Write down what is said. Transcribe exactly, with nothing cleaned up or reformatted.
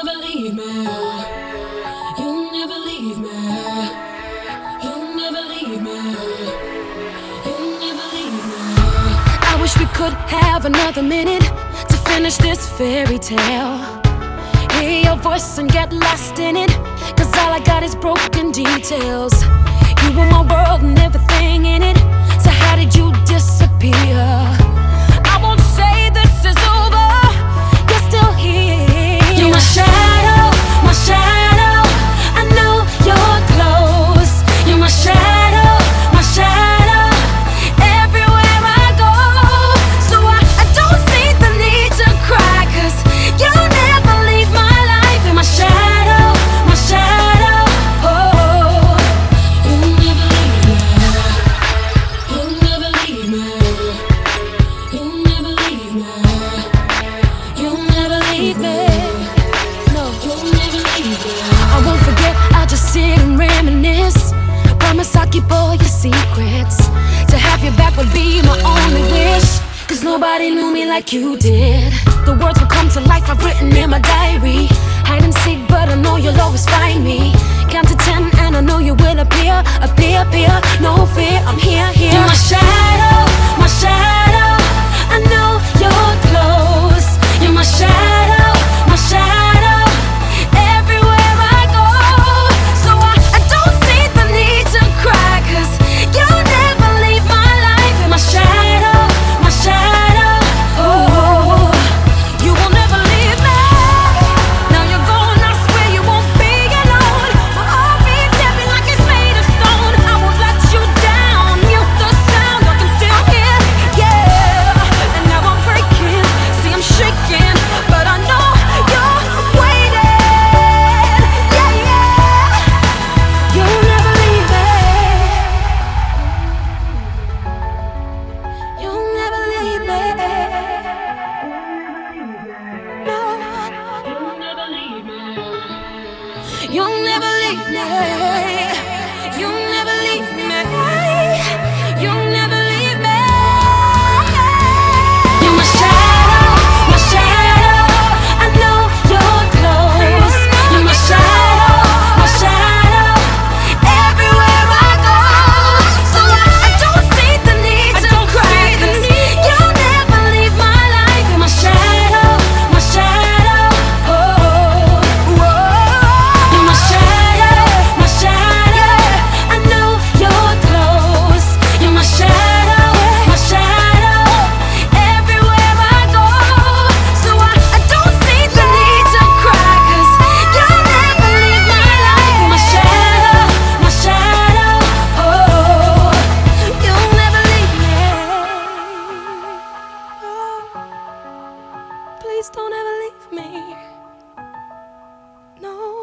never leave me. You'll never leave me. You'll never leave me. You'll never leave me. I wish we could have another minute to finish this fairy tale. Hear your voice and get lost in it, 'cause all I got is broken details. You were my world and everything in it, so how did you disappear? I won't say this is over, you're still here. You're my shadow, my shadow, I know you're close. You're my shadow, my shadow, everywhere I go. So I, I don't see the need to cry, 'cause you'll never leave my life. You're my shadow, my shadow, oh. You'll never leave me. You'll never leave me. You'll never leave me. You'll never leave me. No, you'll never leave me. I won't forget, I'll just sit and reminisce. Promise I'll keep all your secrets. To have you back would be my only wish, 'cause nobody knew me like you did. The words will come to life, I've written in my diary. Hide and seek, but I know you'll always find me. Count to ten and I know you will appear. Appear, appear, no fear, I'm here, here. You're my shadow, my shadow, I know you're close. You're my shadow, my shadow, everywhere I go. So I, I don't see the need to cry, 'cause you'll never leave my life. You're my shadow, my shadow, oh. You will never leave me. Now you're gone, I swear you won't be alone. My heart beats heavy like it's made of stone. I won't let you down. Mute the sound, I can still hear, yeah. And now I'm breaking, see I'm shaking, but I know you're waiting, yeah, yeah. You'll never leave me. You'll never leave me. No. You'll never leave me. You'll never leave me. You'll never leave me. You'll never leave me. You're my shadow, my shadow, I know you're close. You're my shadow, my shadow, everywhere I go. So I, I don't see the need to cry, 'cause you'll never leave my life. You're my shadow, my shadow, oh. You're my shadow, my shadow, I know you're close. You're my shadow, my shadow, everywhere I go. So I, I don't see the need to cry, 'cause you'll never leave my life. You're my shadow, my shadow, oh. You'll never leave me. Oh. Please don't ever leave me. No.